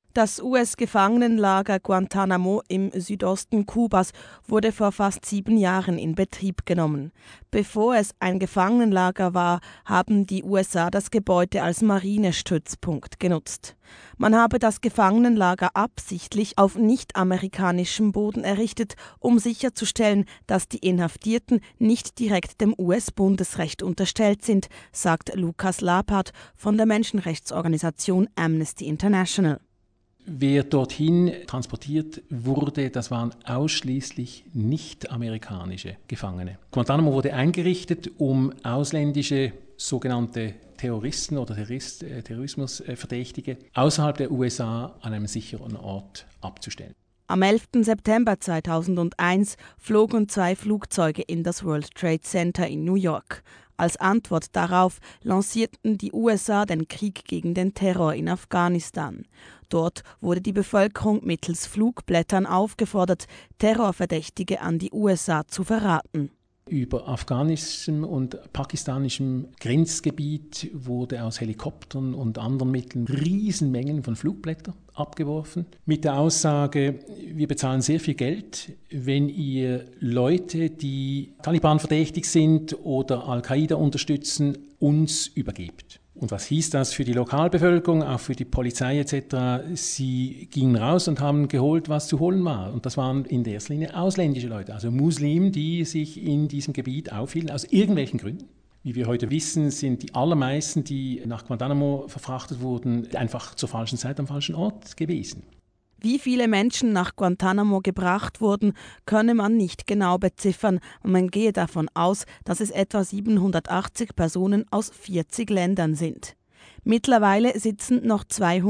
Das US-Gefangenenlager Guantánamo im Südosten Kubas wurde vor fast 7 Jahren in Betrieb genommen. Bevor es ein Gefangenenlager war, haben die USA das Gebäude als Marinestützpunkt genutzt. Man habe das Gefangenenlager absichtlich auf nicht-amerikanischem Boden errichtet, um sicherzustellen, dass die Inhaftierten nicht direkt dem US-Bundesrecht unterstellt sind, sagt Lucas Lapart von der Menschenrechtsorganisation Amnesty International. Wer dorthin transportiert wurde, das waren ausschließlich nicht-amerikanische Gefangene. Guantánamo wurde eingerichtet, um ausländische sogenannte Terroristen oder Terrorismusverdächtige außerhalb der USA an einem sicheren Ort abzustellen. Am 11. September 2001 flogen 2 Flugzeuge in das World Trade Center in New York. Als Antwort darauf lancierten die USA den Krieg gegen den Terror in Afghanistan. Dort wurde die Bevölkerung mittels Flugblättern aufgefordert, Terrorverdächtige an die USA zu verraten. Über afghanischem und pakistanischem Grenzgebiet wurde aus Helikoptern und anderen Mitteln Riesenmengen von Flugblättern abgeworfen. Mit der Aussage, wir bezahlen sehr viel Geld, wenn ihr Leute, die Taliban verdächtig sind oder Al-Qaida unterstützen, uns übergebt. Und was hieß das für die Lokalbevölkerung, auch für die Polizei etc.? Sie gingen raus und haben geholt, was zu holen war. Und das waren in erster Linie ausländische Leute, also Muslimen, die sich in diesem Gebiet aufhielten, aus irgendwelchen Gründen. Wie wir heute wissen, sind die allermeisten, die nach Guantánamo verfrachtet wurden, einfach zur falschen Zeit am falschen Ort gewesen. Wie viele Menschen nach Guantánamo gebracht wurden, könne man nicht genau beziffern. Man gehe davon aus, dass es etwa 780 Personen aus 40 Ländern sind. Mittlerweile sitzen noch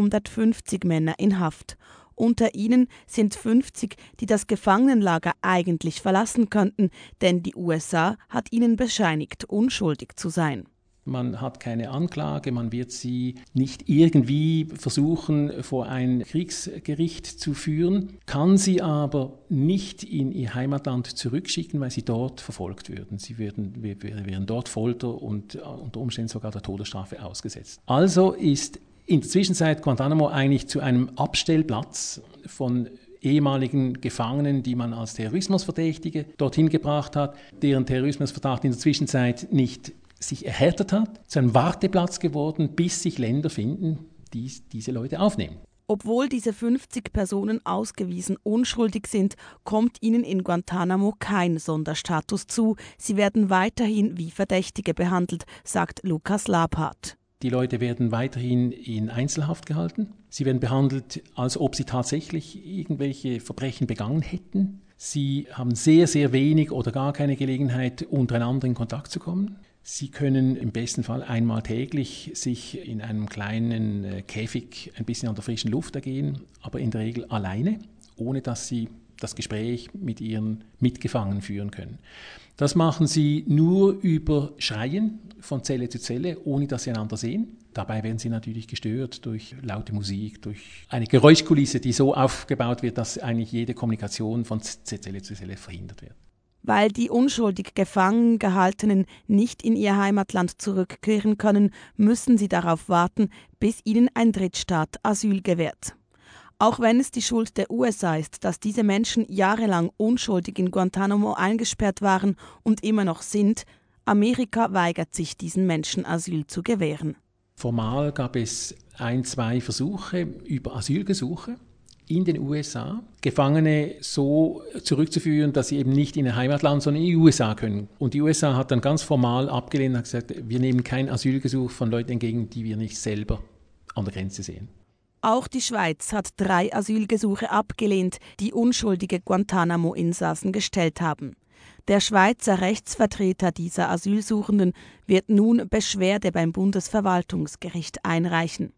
250 Männer in Haft. Unter ihnen sind 50, die das Gefangenenlager eigentlich verlassen könnten, denn die USA hat ihnen bescheinigt, unschuldig zu sein. Man hat keine Anklage, man wird sie nicht irgendwie versuchen, vor ein Kriegsgericht zu führen, kann sie aber nicht in ihr Heimatland zurückschicken, weil sie dort verfolgt würden. Sie wären dort Folter und unter Umständen sogar der Todesstrafe ausgesetzt. Also ist in der Zwischenzeit Guantánamo eigentlich zu einem Abstellplatz von ehemaligen Gefangenen, die man als Terrorismusverdächtige dorthin gebracht hat, deren Terrorismusverdacht in der Zwischenzeit nicht sich erhärtet hat, zu einem Warteplatz geworden, bis sich Länder finden, die diese Leute aufnehmen. Obwohl diese 50 Personen ausgewiesen unschuldig sind, kommt ihnen in Guantánamo kein Sonderstatus zu. Sie werden weiterhin wie Verdächtige behandelt, sagt Lucas Lapart. Die Leute werden weiterhin in Einzelhaft gehalten. Sie werden behandelt, als ob sie tatsächlich irgendwelche Verbrechen begangen hätten. Sie haben sehr, sehr wenig oder gar keine Gelegenheit, untereinander in Kontakt zu kommen. Sie können im besten Fall einmal täglich sich in einem kleinen Käfig ein bisschen an der frischen Luft ergehen, aber in der Regel alleine, ohne dass sie das Gespräch mit ihren Mitgefangenen führen können. Das machen sie nur über Schreien von Zelle zu Zelle, ohne dass sie einander sehen. Dabei werden sie natürlich gestört durch laute Musik, durch eine Geräuschkulisse, die so aufgebaut wird, dass eigentlich jede Kommunikation von Zelle zu Zelle verhindert wird. Weil die unschuldig gefangen Gehaltenen nicht in ihr Heimatland zurückkehren können, müssen sie darauf warten, bis ihnen ein Drittstaat Asyl gewährt. Auch wenn es die Schuld der USA ist, dass diese Menschen jahrelang unschuldig in Guantánamo eingesperrt waren und immer noch sind, Amerika weigert sich, diesen Menschen Asyl zu gewähren. Formal gab es 1-2 Versuche über Asylgesuche in den USA, Gefangene so zurückzuführen, dass sie eben nicht in ihr Heimatland, sondern in die USA können. Und die USA hat dann ganz formal abgelehnt und hat gesagt, wir nehmen kein Asylgesuch von Leuten entgegen, die wir nicht selber an der Grenze sehen. Auch die Schweiz hat 3 Asylgesuche abgelehnt, die unschuldige Guantánamo-Insassen gestellt haben. Der Schweizer Rechtsvertreter dieser Asylsuchenden wird nun Beschwerde beim Bundesverwaltungsgericht einreichen.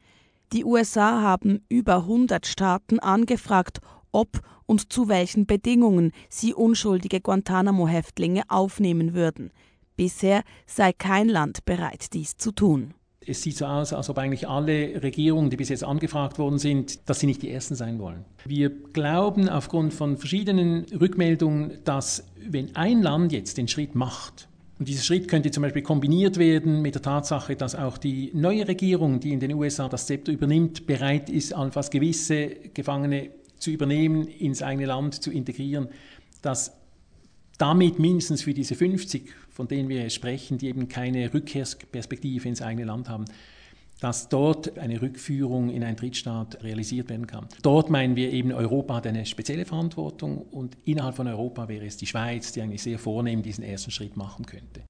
Die USA haben über 100 Staaten angefragt, ob und zu welchen Bedingungen sie unschuldige Guantánamo-Häftlinge aufnehmen würden. Bisher sei kein Land bereit, dies zu tun. Es sieht so aus, als ob eigentlich alle Regierungen, die bis jetzt angefragt worden sind, dass sie nicht die Ersten sein wollen. Wir glauben aufgrund von verschiedenen Rückmeldungen, dass wenn ein Land jetzt den Schritt macht Und dieser Schritt könnte zum Beispiel kombiniert werden mit der Tatsache, dass auch die neue Regierung, die in den USA das Zepter übernimmt, bereit ist, allenfalls gewisse Gefangene zu übernehmen, ins eigene Land zu integrieren, dass damit mindestens für diese 50, von denen wir sprechen, die eben keine Rückkehrsperspektive ins eigene Land haben, dass dort eine Rückführung in einen Drittstaat realisiert werden kann. Dort meinen wir eben, Europa hat eine spezielle Verantwortung und innerhalb von Europa wäre es die Schweiz, die eigentlich sehr vornehm diesen ersten Schritt machen könnte.